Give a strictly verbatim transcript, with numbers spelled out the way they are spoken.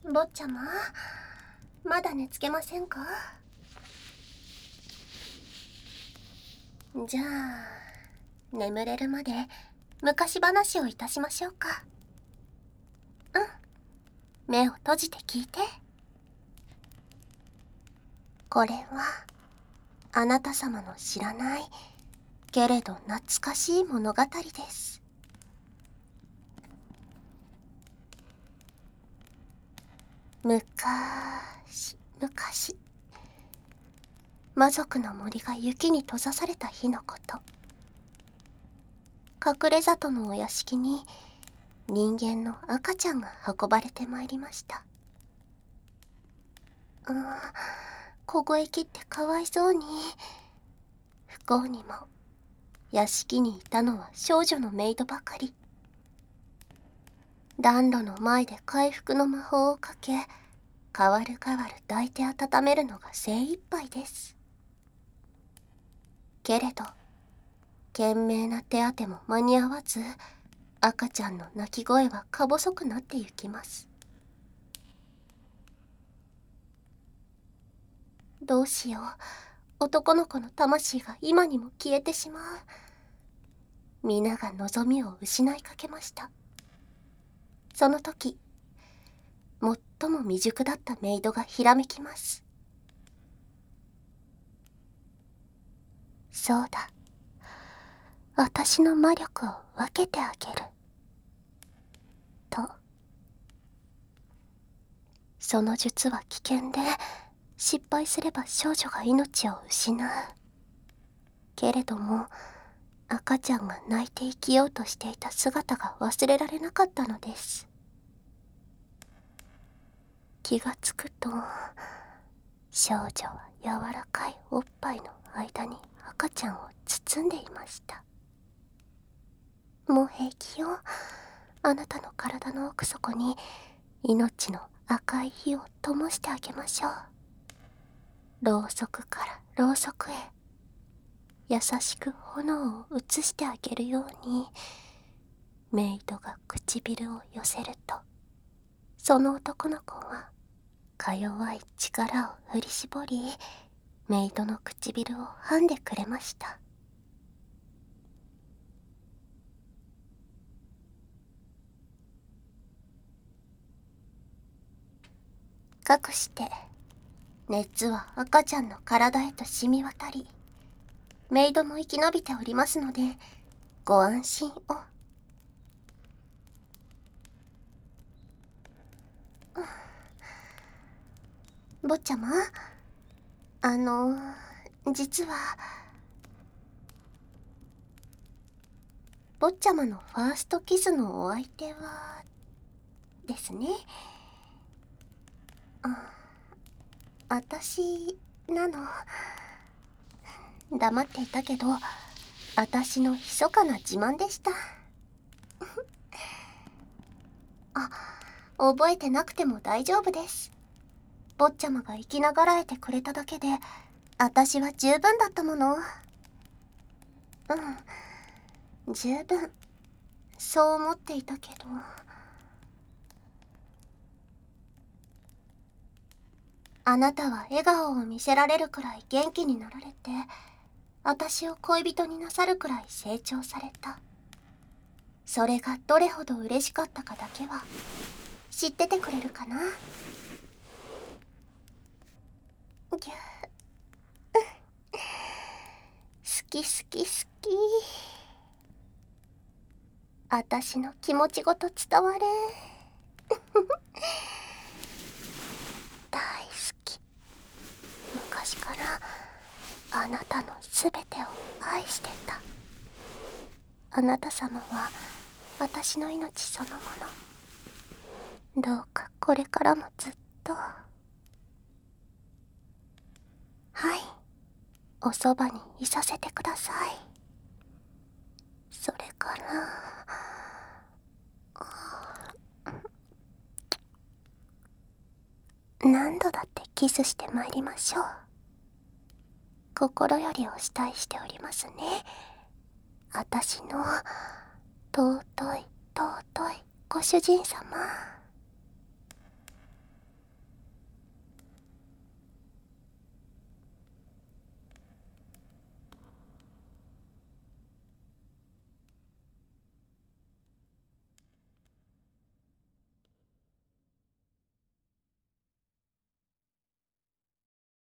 坊ちゃま、まだ寝つけませんか？じゃあ眠れるまで昔話をいたしましょうか。うん、目を閉じて聞いて。これはあなた様の知らないけれど懐かしい物語です。むかしむかし、魔族の森が雪に閉ざされた日のこと。隠れ里のお屋敷に人間の赤ちゃんが運ばれてまいりました。うん、凍えきってかわいそうに。不幸にも屋敷にいたのは少女のメイドばかり。暖炉の前で回復の魔法をかけ、代わる代わる抱いて温めるのが精一杯です。けれど懸命な手当ても間に合わず、赤ちゃんの泣き声はか細くなってゆきます。どうしよう、男の子の魂が今にも消えてしまう。皆が望みを失いかけました。その時、最も未熟だったメイドがひらめきます。そうだ、私の魔力を分けてあげると。その術は危険で、失敗すれば少女が命を失う。けれども赤ちゃんが泣いて生きようとしていた姿が忘れられなかったのです。気がつくと少女は柔らかいおっぱいの間に赤ちゃんを包んでいました。もう平気よ。あなたの体の奥底に命の赤い火を灯してあげましょう。ろうそくからろうそくへ優しく炎を移してあげるように。メイドが唇を寄せると、その男の子はか弱い力を振り絞り、メイドの唇を噛んでくれました。かくして熱は赤ちゃんの体へと染み渡り、メイドも生き延びておりますのでご安心を。坊ちゃま、あの実は坊ちゃまのファーストキスのお相手はですね、あ、あたしなの。黙っていたけど、あたしの密かな自慢でした。あ、覚えてなくても大丈夫です。坊ちゃまが生きながらえてくれただけで、あたしは十分だったもの。うん、十分、そう思っていたけど。あなたは笑顔を見せられるくらい元気になられて、あたしを恋人になさるくらい成長された。それがどれほど嬉しかったかだけは知っててくれるかな。ぎゅ好き好き好き。あたしの気持ちごと伝われ。大好き。昔からあなたのすべてを愛してた。あなた様は私の命そのもの。どうかこれからもずっと、はい、おそばにいさせてください。それから何度だってキスしてまいりましょう。心よりお慕いしておりますね、あたしの尊い尊いご主人様。